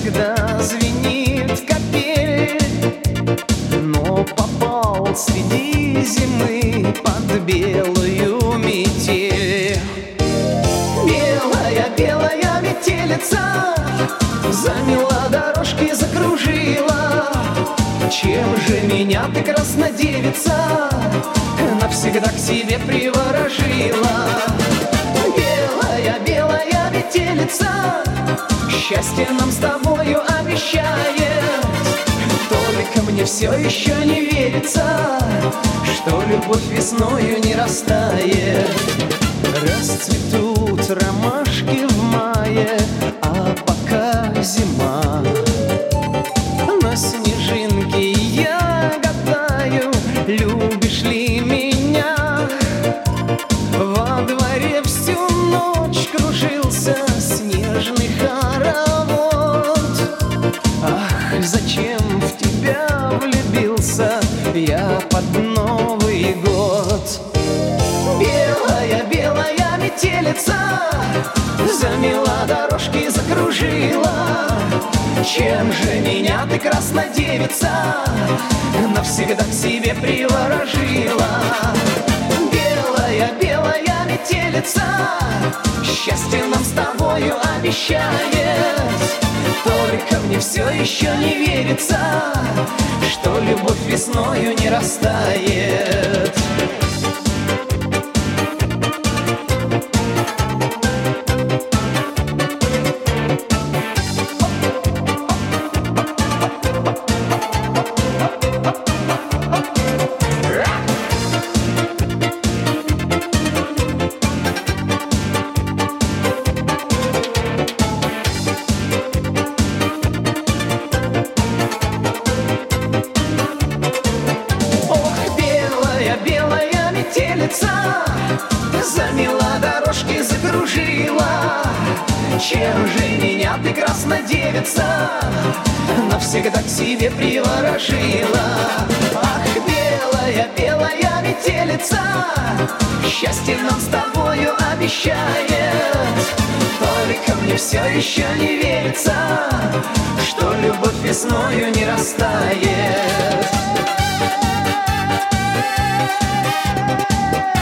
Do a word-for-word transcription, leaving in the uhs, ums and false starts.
когда звенит капель, но попал среди зимы под белую метель. Белая, белая метелица замела дорожки, закружила. Чем же меня ты, краснодевица, навсегда к себе приворожила? Белая, белая метелица счастье нам с тобою обещает. Только мне все еще не верится, что любовь весною не растает. Расцветут ромашки в мае, а пока зима. На снежинке я гадаю, любишь ли меня. Во дворе всю ночь кружился снежный хоровод. Ах, зачем в тебя влюбился я под Новый год? Белая, белая метелица замела дорожки, закружила. Чем же меня ты, краснодевица, навсегда к себе приворожила? Белая, белая метелица счастье нам с тобою обещает. Только мне все еще не верится, что любовь весною не растает. Замела дорожки, закружила. Чем же меня ты, краснодевица, навсегда к себе приворожила? Ах, белая, белая метелица счастье нам с тобою обещает. Только мне все еще не верится, что любовь весною не растает.